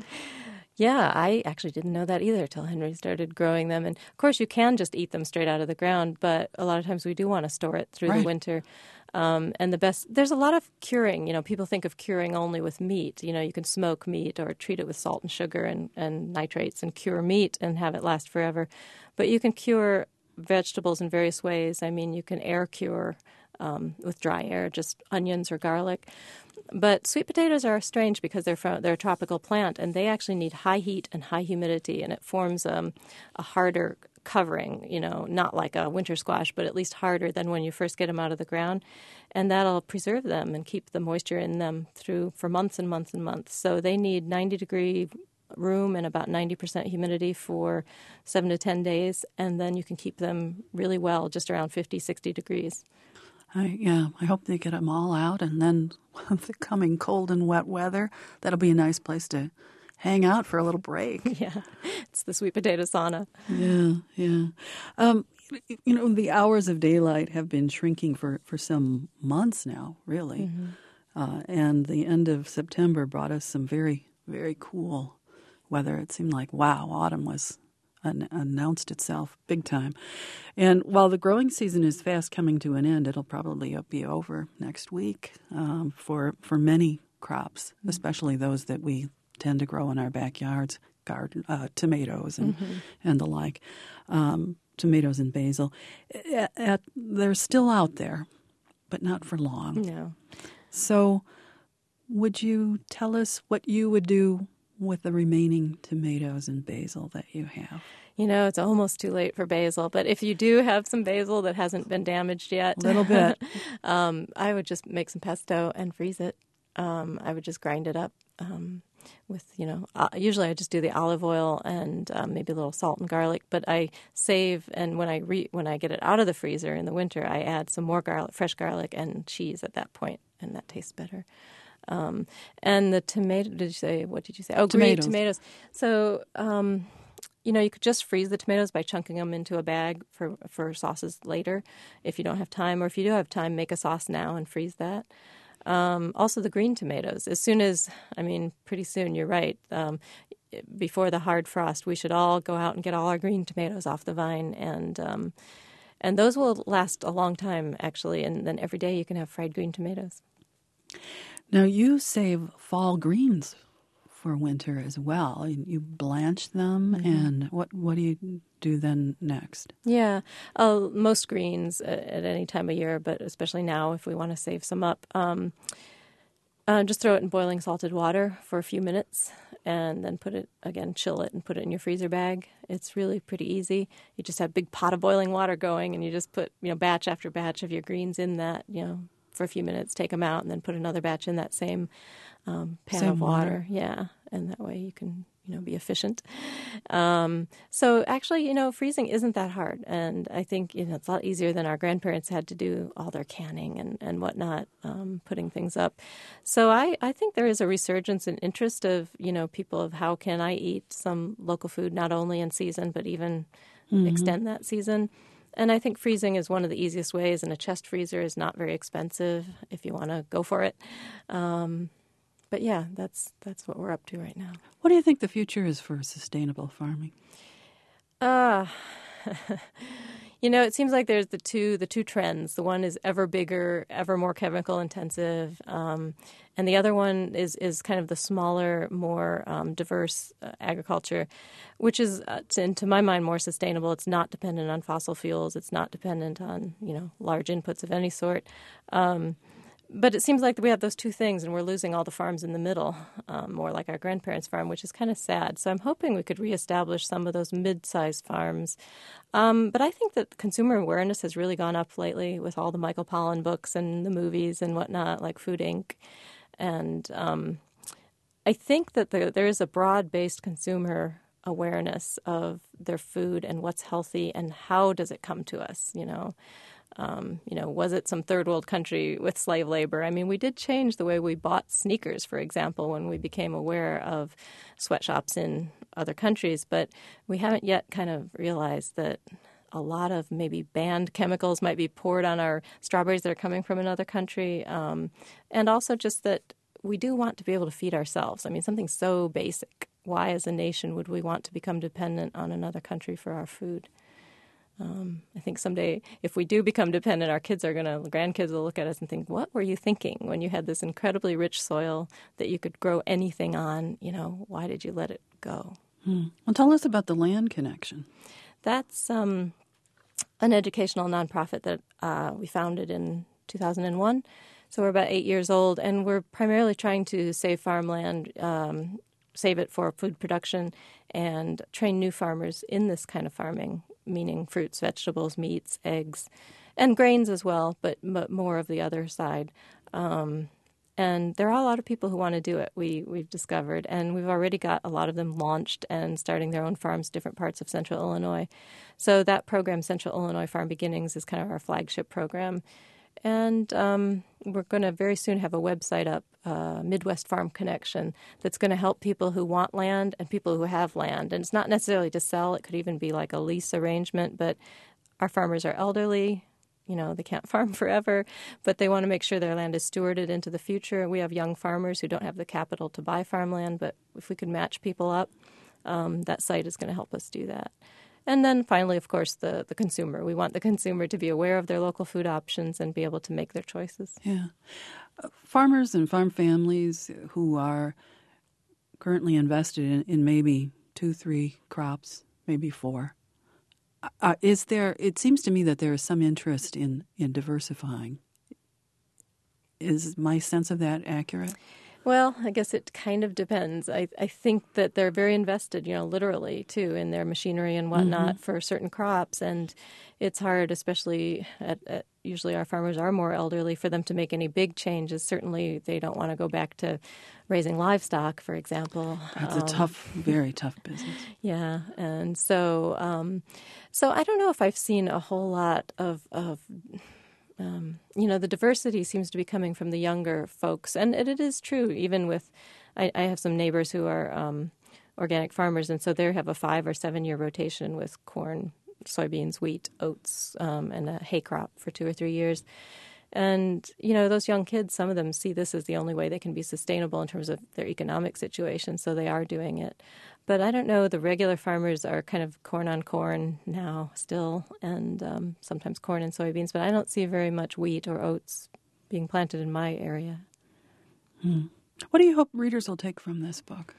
Yeah, I actually didn't know that either till Henry started growing them. And, of course, you can just eat them straight out of the ground, but a lot of times we do want to store it through Right. the winter. Um, and the best, there's a lot of curing. You know, people think of curing only with meat. You know, you can smoke meat or treat it with salt and sugar and, and nitrates and cure meat and have it last forever. But you can cure vegetables in various ways. I mean, you can air cure um, with dry air, just onions or garlic. But sweet potatoes are strange because they're from, they're a tropical plant, and they actually need high heat and high humidity, and it forms um, a harder covering, you know, not like a winter squash, but at least harder than when you first get them out of the ground. And that'll preserve them and keep the moisture in them through for months and months and months. So they need ninety degree room and about ninety percent humidity for seven to ten days, and then you can keep them really well, just around fifty, sixty degrees. I, yeah, I hope they get them all out, and then with the coming cold and wet weather, that'll be a nice place to hang out for a little break. Yeah, it's the sweet potato sauna. Yeah, yeah. Um, you know, the hours of daylight have been shrinking for, for some months now, really. Mm-hmm. Uh, and the end of September brought us some very, very cool weather. It seemed like, wow, autumn was an- announced itself big time. And while the growing season is fast coming to an end, it'll probably be over next week um, for, for many crops, mm-hmm. especially those that we tend to grow in our backyards, garden, uh, tomatoes and, mm-hmm. and the like, um, tomatoes and basil. At, at, they're still out there, but not for long. No. So would you tell us what you would do with the remaining tomatoes and basil that you have? You know, it's almost too late for basil, but if you do have some basil that hasn't been damaged yet, a little bit, um, I would just make some pesto and freeze it. Um, I would just grind it up um, with, you know, uh, usually I just do the olive oil and um, maybe a little salt and garlic, but I save, and when I re- when I get it out of the freezer in the winter, I add some more garlic, fresh garlic and cheese at that point, and that tastes better. Um, and the tomato, did you say, what did you say? Oh, green tomatoes. tomatoes. So, um, you know, you could just freeze the tomatoes by chunking them into a bag for, for sauces later if you don't have time. Or if you do have time, make a sauce now and freeze that. Um, also, the green tomatoes. As soon as, I mean, pretty soon, you're right, um, before the hard frost, we should all go out and get all our green tomatoes off the vine. And um, and those will last a long time, actually. And then every day you can have fried green tomatoes. Now, you save fall greens for winter as well. You blanch them, mm-hmm. and what what do you do then next? Yeah, uh, most greens at, at any time of year, but especially now if we want to save some up. Um, uh, just throw it in boiling salted water for a few minutes, and then put it, again, chill it and put it in your freezer bag. It's really pretty easy. You just have a big pot of boiling water going, and you just put, you know, batch after batch of your greens in that, you know, for a few minutes, take them out, and then put another batch in that same um, pan same of water. water. Yeah, and that way you can, you know, be efficient. Um, so actually, you know, freezing isn't that hard, and I think, you know, it's a lot easier than our grandparents had to do all their canning and, and whatnot, um, putting things up. So I, I think there is a resurgence in interest of, you know, people of how can I eat some local food, not only in season, but even mm-hmm. extend that season. And I think freezing is one of the easiest ways, and a chest freezer is not very expensive if you want to go for it. Um, but yeah, that's that's what we're up to right now. What do you think the future is for sustainable farming? Uh, you know, it seems like there's the two the two trends. The one is ever bigger, ever more chemical intensive, um, and the other one is, is kind of the smaller, more um, diverse uh, agriculture, which is, uh, to, to my mind, more sustainable. It's not dependent on fossil fuels. It's not dependent on, you know, large inputs of any sort. Um, but it seems like we have those two things, and we're losing all the farms in the middle, um, more like our grandparents' farm, which is kind of sad. So I'm hoping we could reestablish some of those mid-sized farms. Um, but I think that consumer awareness has really gone up lately with all the Michael Pollan books and the movies and whatnot, like Food Incorporated. And um, I think that the, there is a broad-based consumer awareness of their food and what's healthy and how does it come to us, you know. Um, you know, was it some third world country with slave labor? I mean, we did change the way we bought sneakers, for example, when we became aware of sweatshops in other countries, but we haven't yet kind of realized that a lot of maybe banned chemicals might be poured on our strawberries that are coming from another country, um, and also just that we do want to be able to feed ourselves. I mean, something so basic. Why, as a nation, would we want to become dependent on another country for our food? Um, I think someday, if we do become dependent, our kids are going to, grandkids will look at us and think, what were you thinking when you had this incredibly rich soil that you could grow anything on? You know, why did you let it go? Hmm. Well, tell us about the Land Connection. That's um, an educational nonprofit that uh, we founded in two thousand one. So we're about eight years old, and we're primarily trying to save farmland, um, save it for food production, and train new farmers in this kind of farming, meaning fruits, vegetables, meats, eggs, and grains as well, but, but more of the other side. Um, and there are a lot of people who want to do it, we, we've discovered, and we've already got a lot of them launched and starting their own farms, different parts of Central Illinois. So that program, Central Illinois Farm Beginnings, is kind of our flagship program. And um, we're going to very soon have a website up, uh, Midwest Farm Connection, that's going to help people who want land and people who have land. And it's not necessarily to sell. It could even be like a lease arrangement. But our farmers are elderly. You know, they can't farm forever, but they want to make sure their land is stewarded into the future. We have young farmers who don't have the capital to buy farmland, but if we could match people up, um, that site is going to help us do that. And then finally, of course, the, the consumer. We want the consumer to be aware of their local food options and be able to make their choices. Yeah. Uh, farmers and farm families who are currently invested in, in maybe two, three crops, maybe four, uh, is there, it seems to me that there is some interest in, in diversifying. Is my sense of that accurate? Well, I guess it kind of depends. I, I think that they're very invested, you know, literally, too, in their machinery and whatnot mm-hmm. for certain crops. And it's hard, especially at, at usually our farmers are more elderly, for them to make any big changes. Certainly they don't want to go back to raising livestock, for example. That's um, a tough, very tough business. Yeah. And so um, so I don't know if I've seen a whole lot of, of Um, you know, the diversity seems to be coming from the younger folks. And it, it is true, even with, I, I have some neighbors who are um, organic farmers, and so they have a five or seven year rotation with corn, soybeans, wheat, oats, um, and a hay crop for two or three years. And, you know, those young kids, some of them see this as the only way they can be sustainable in terms of their economic situation, so they are doing it. But I don't know, the regular farmers are kind of corn on corn now still, and um, sometimes corn and soybeans, but I don't see very much wheat or oats being planted in my area. Hmm. What do you hope readers will take from this book?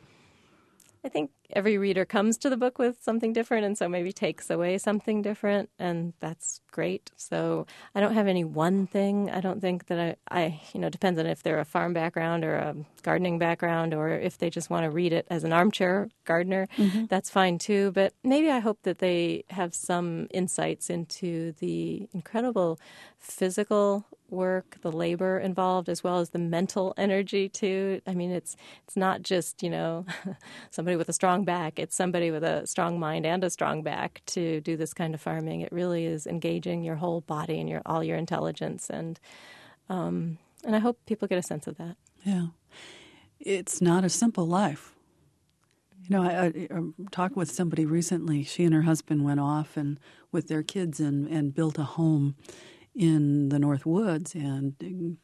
I think every reader comes to the book with something different, and so maybe takes away something different, and that's great. So I don't have any one thing. I don't think that I, I you know, depends on if they're a farm background or a gardening background, or if they just want to read it as an armchair gardener, mm-hmm. that's fine too. But maybe I hope that they have some insights into the incredible physical work, the labor involved, as well as the mental energy too. I mean, it's it's not just, you know, somebody with a strong back. It's somebody with a strong mind and a strong back to do this kind of farming. It really is engaging your whole body and your all your intelligence, and um, and I hope people get a sense of that. Yeah, it's not a simple life. You know, I, I, I talked with somebody recently. She and her husband went off and with their kids and, and built a home in the North Woods, and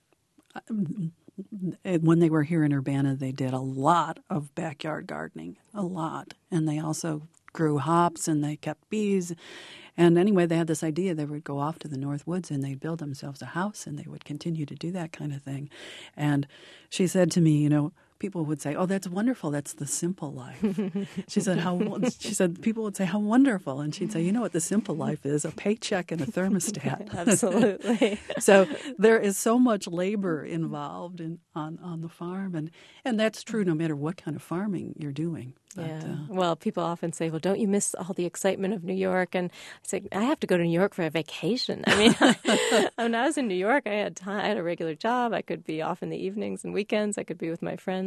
when they were here in Urbana, they did a lot of backyard gardening, a lot, and they also grew hops and they kept bees. And anyway, they had this idea they would go off to the North Woods and they'd build themselves a house, and they would continue to do that kind of thing. And she said to me, you know, people would say, "Oh, that's wonderful. That's the simple life." She said, "How?" She said, "People would say, how wonderful," and she'd say, "You know what the simple life is? A paycheck and a thermostat." Absolutely. So there is so much labor involved in on, on the farm, and and that's true no matter what kind of farming you're doing. But, yeah. Uh, well, people often say, "Well, don't you miss all the excitement of New York?" And I say, "I have to go to New York for a vacation." I mean, when I was in New York, I had time. I had a regular job. I could be off in the evenings and weekends. I could be with my friends.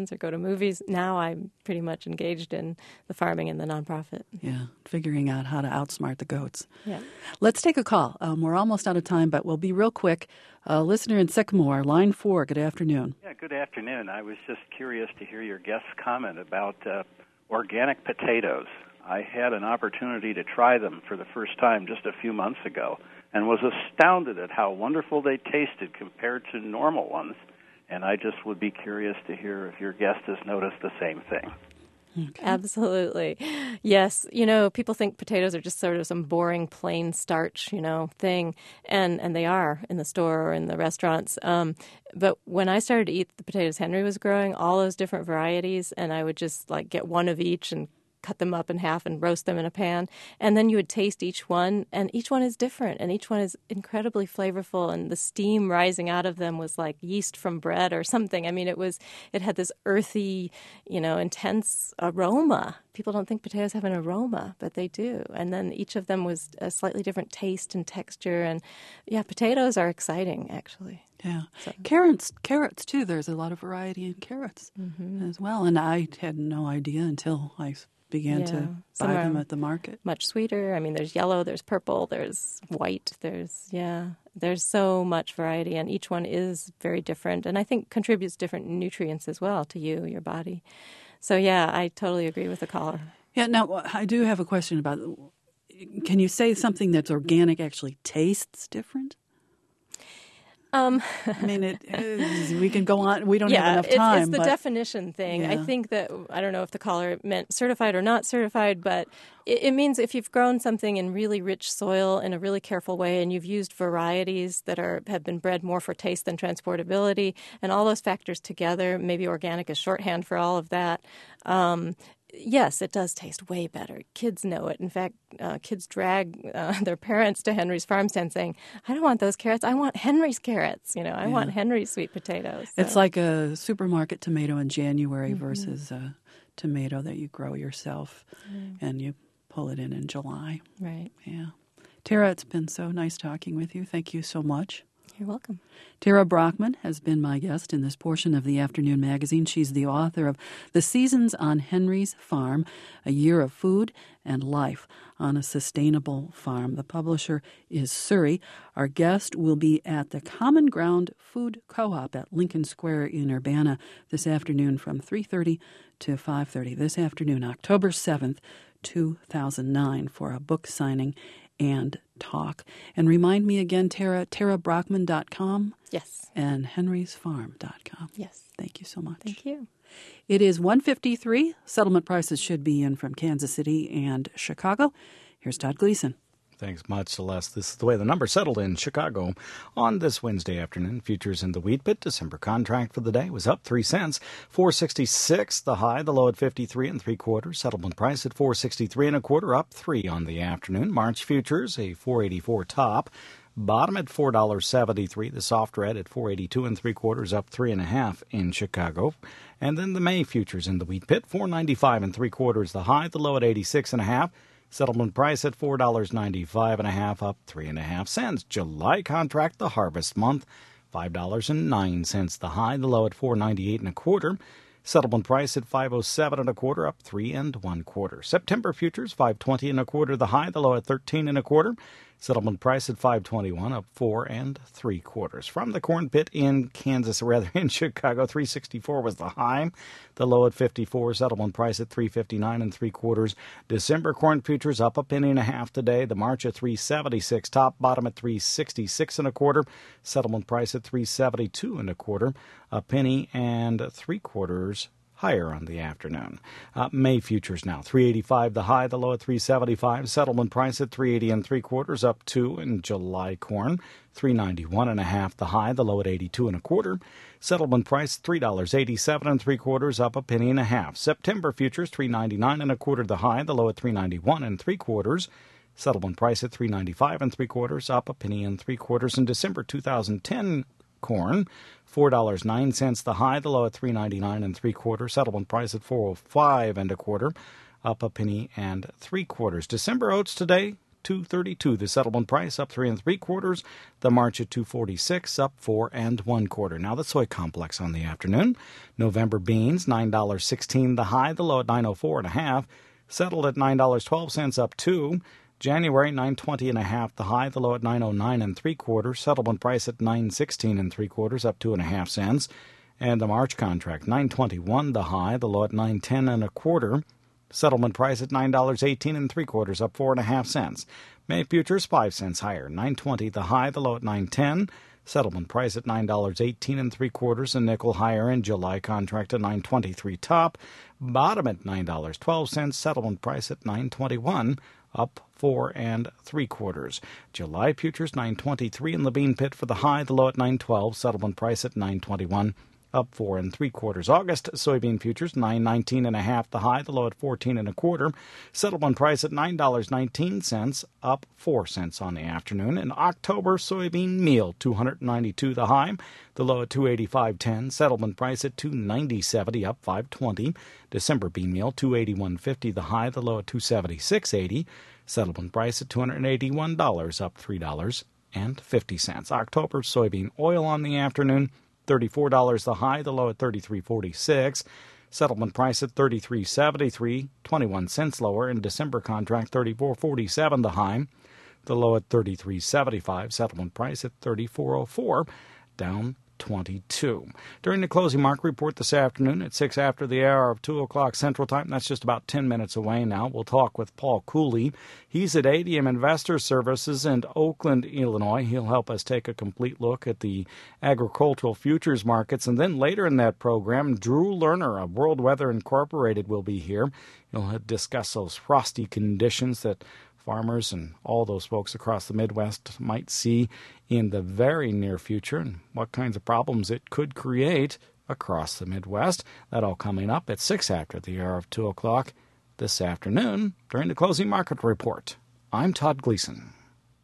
friends or go to movies. Now I'm pretty much engaged in the farming and the nonprofit. Yeah, figuring out how to outsmart the goats. Yeah. Let's take a call. Um, we're almost out of time, but we'll be real quick. Uh, listener in Sycamore, line four, good afternoon. Yeah, good afternoon. I was just curious to hear your guest's comment about uh, organic potatoes. I had an opportunity to try them for the first time just a few months ago and was astounded at how wonderful they tasted compared to normal ones. And I just would be curious to hear if your guest has noticed the same thing. Okay. Absolutely. Yes. You know, people think potatoes are just sort of some boring, plain starch, you know, thing. And and they are in the store or in the restaurants. Um, but when I started to eat the potatoes Henry was growing, all those different varieties, and I would just like get one of each and cut them up in half and roast them in a pan. And then you would taste each one, and each one is different, and each one is incredibly flavorful, and the steam rising out of them was like yeast from bread or something. I mean, it was, it had this earthy, you know, intense aroma. People don't think potatoes have an aroma, but they do. And then each of them was a slightly different taste and texture. And yeah, potatoes are exciting, actually. Yeah. So. Carrots, carrots too. There's a lot of variety in carrots mm-hmm. as well. And I had no idea until I began yeah. to buy them at the market. Much sweeter. I mean, there's yellow, there's purple, there's white, there's, yeah, there's so much variety, and each one is very different, and I think contributes different nutrients as well to you, your body. So, yeah, I totally agree with the caller. Yeah, now, I do have a question about, can you say something that's organic actually tastes different? Um, I mean, it, it, we can go on. We don't yeah, have enough time. It's, it's the but, definition thing. Yeah. I think that, I don't know if the caller meant certified or not certified, but it, it means if you've grown something in really rich soil in a really careful way and you've used varieties that are have been bred more for taste than transportability, and all those factors together, maybe organic is shorthand for all of that, um, yes, it does taste way better. Kids know it. In fact, uh, kids drag uh, their parents to Henry's farm stand saying, I don't want those carrots. I want Henry's carrots. You know, I yeah. want Henry's sweet potatoes. So. It's like a supermarket tomato in January mm-hmm. versus a tomato that you grow yourself mm. and you pull it in in July. Right. Yeah. Tara, it's been so nice talking with you. Thank you so much. You're welcome. Tara Brockman has been my guest in this portion of the Afternoon Magazine. She's the author of The Seasons on Henry's Farm, A Year of Food and Life on a Sustainable Farm. The publisher is Surrey. Our guest will be at the Common Ground Food Co-op at Lincoln Square in Urbana this afternoon from three thirty to five thirty. This afternoon, October seventh, two thousand nine, for a book signing and talk. And remind me again, Tara, tara brockman dot com. Yes. And henrys farm dot com. Yes. Thank you so much. Thank you. It is one fifty-three. Settlement prices should be in from Kansas City and Chicago. Here's Todd Gleason. Thanks much, Celeste. This is the way the numbers settled in Chicago on this Wednesday afternoon. Futures in the wheat bit. December contract for the day was up three cents. four sixty-six the high, the low at fifty-three and three quarters. Settlement price at four sixty-three and a quarter, up three on the afternoon. March futures, a four eighty-four top. Bottom at four seventy-three. The soft red at four eighty-two and three quarters, up three and a half in Chicago. And then the May futures in the wheat pit, four ninety-five and three quarters. The high, the low at eighty-six and a half. Settlement price at four ninety-five and a half, up three and a half cents. July contract, the harvest month, five dollars and nine cents. The high, the low at four ninety-eight and a quarter. Settlement price at five oh seven and a quarter, up three and one quarter. September futures, five twenty and a quarter. The high, the low at thirteen and a quarter. Settlement price at five twenty-one, up four and three quarters. From the corn pit in Kansas, or rather in Chicago, three sixty-four was the high. The low at fifty-four. Settlement price at three fifty-nine and three quarters. December corn futures up a penny and a half today. The March at three seventy-six. Top bottom at three sixty-six and a quarter. Settlement price at three seventy-two and a quarter. A penny and three quarters higher on the afternoon. Uh, May futures now, three eighty-five the high, the low at three seventy-five. Settlement price at three eighty and three quarters, up two in July corn. three ninety-one and a half the high, the low at eighty-two and a quarter. Settlement price three eighty-seven and three quarters, up a penny and a half. September futures three ninety-nine and a quarter the high, the low at three ninety-one and three quarters. Settlement price at three ninety-five and three quarters, up a penny and three quarters. In December two thousand ten corn, four dollars and nine cents the high, the low at three ninety-nine and three quarters. Settlement price at four oh five and a quarter, up a penny and three quarters. December oats today, two thirty-two. The settlement price up three and three quarters. The March at two forty-six, up four and one quarter. Now the soy complex on the afternoon. November beans, nine dollars and sixteen cents the high, the low at nine oh four and a half. Settled at nine dollars and twelve cents, up two. January, nine twenty and a half the high, the low at nine oh nine and three quarters. Settlement price at nine sixteen and three quarters, up two and a half cents. And the March contract, nine twenty-one the high, the low at nine ten and a quarter. Settlement price at nine dollars and eighteen and three quarters, up four and a half cents. May futures five cents higher, nine twenty the high, the low at nine ten. Settlement price at nine dollars and eighteen and three quarters, a nickel higher. In July contract at nine twenty-three top, bottom at nine dollars and twelve cents. Settlement price at nine twenty-one, up four and three quarters. July futures nine twenty-three in the bean pit for the high, the low at nine twelve. Settlement price at nine twenty-one. Up four and three quarters. August soybean futures nine nineteen and a half the high, the low at fourteen and a quarter. Settlement price at nine dollars and nineteen cents, up four cents on the afternoon. In October soybean meal two ninety-two the high, the low at two eighty-five ten. Settlement price at two ninety seventy, up five twenty. December bean meal two eighty-one fifty the high, the low at two seventy-six eighty. Settlement price at two eighty-one dollars, up three dollars and fifty cents. October soybean oil on the afternoon. thirty-four dollars the high, the low at thirty-three forty-six. Settlement price at thirty-three seventy-three, twenty-one cents lower. In December contract, thirty-four forty-seven the high, the low at thirty-three seventy-five. Settlement price at thirty-four oh four, down twenty-two. During the closing market report this afternoon at six after the hour of two o'clock Central Time, that's just about ten minutes away now, we'll talk with Paul Cooley. He's at A D M Investor Services in Oakland, Illinois. He'll help us take a complete look at the agricultural futures markets. And then later in that program, Drew Lerner of World Weather Incorporated will be here. He'll discuss those frosty conditions that farmers and all those folks across the Midwest might see in the very near future and what kinds of problems it could create across the Midwest. That all coming up at six after the hour of two o'clock this afternoon during the closing market report. I'm Todd Gleason.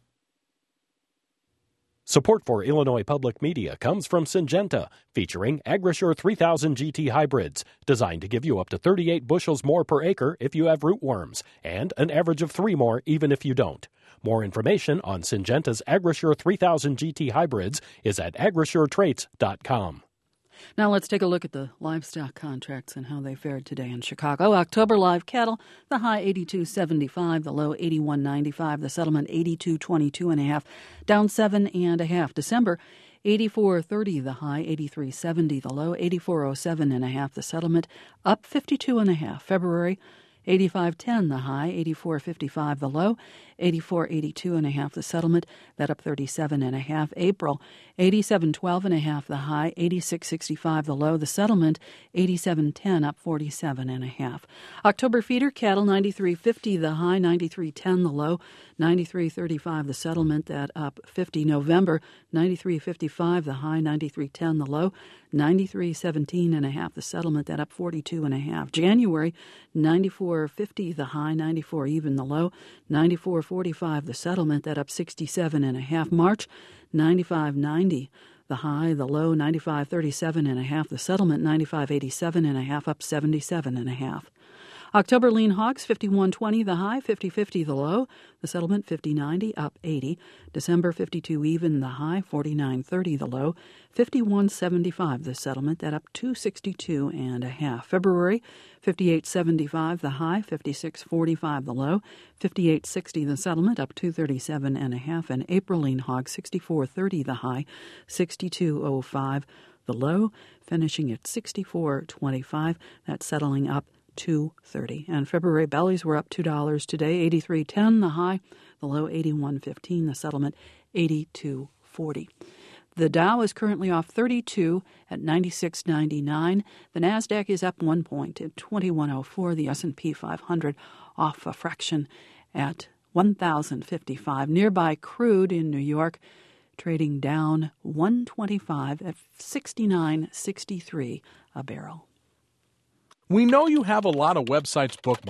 Support for Illinois Public Media comes from Syngenta, featuring AgriSure three thousand G T hybrids, designed to give you up to thirty-eight bushels more per acre if you have rootworms, and an average of three more even if you don't. More information on Syngenta's AgriSure three thousand G T hybrids is at agrisure traits dot com. Now let's take a look at the livestock contracts and how they fared today in Chicago. October live cattle, the high eighty-two seventy-five, the low eighty-one ninety-five, the settlement eighty-two twenty-two and a half, down seven and a half. December eighty-four thirty, the high eighty-three seventy, the low eighty-four oh seven and a half, the settlement up fifty-two and a half. February eighty-five ten, the high eighty-four fifty-five, the low eighty-four eighty-two and a half, the settlement that up thirty-seven and a half. April eighty-seven twelve and a half, the high eighty-six sixty-five, the low, the settlement eighty-seven ten, up forty-seven and a half. October feeder cattle ninety-three fifty, the high ninety-three ten, the low ninety-three thirty-five, the settlement that up fifty. November ninety-three fifty-five, the high ninety-three ten, the low ninety-three seventeen and a half, the settlement that up forty-two and a half. January ninety-four fifty, the high ninety-four even, the low ninety-four forty-five, the settlement that up sixty-seven and a half. March ninety-five ninety, the high, the low ninety-five thirty-seven and a half, the settlement ninety-five eighty-seven and a half, up seventy-seven and a half. October lean hogs fifty-one twenty, the high fifty fifty, the low, the settlement fifty ninety, up eighty. December fifty-two even, the high forty-nine thirty, the low fifty-one seventy-five, the settlement that up two sixty-two and a half. February fifty-eight seventy-five, the high fifty-six forty-five, the low fifty-eight sixty, the settlement up two thirty-seven and a half. And April lean hog sixty-four thirty, the high sixty-two oh five, the low finishing at sixty-four twenty-five. That's settling up two thirty. And February bellies were up two dollars today, eighty-three ten the high, the low eighty-one fifteen, the settlement eighty-two forty. The Dow is currently off thirty-two at ninety-six ninety-nine. The Nasdaq is up one point at twenty-one oh four. The S and P five hundred off a fraction at one thousand fifty-five. Nearby crude in New York trading down one twenty-five at sixty-nine sixty-three a barrel. We know you have a lot of websites bookmarked.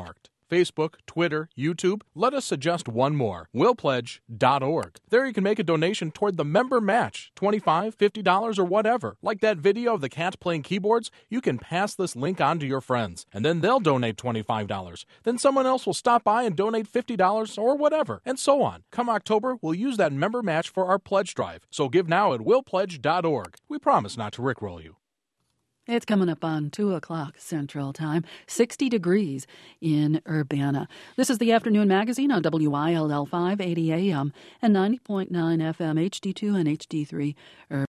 Facebook, Twitter, YouTube. Let us suggest one more, will pledge dot org. There you can make a donation toward the member match, twenty-five dollars, fifty dollars, or whatever. Like that video of the cats playing keyboards, you can pass this link on to your friends, and then they'll donate twenty-five dollars. Then someone else will stop by and donate fifty dollars or whatever, and so on. Come October, we'll use that member match for our pledge drive. So give now at will pledge dot org. We promise not to rickroll you. It's coming up on two o'clock Central Time, sixty degrees in Urbana. This is the Afternoon Magazine on W I L L five eighty A M and ninety point nine F M H D two and H D three.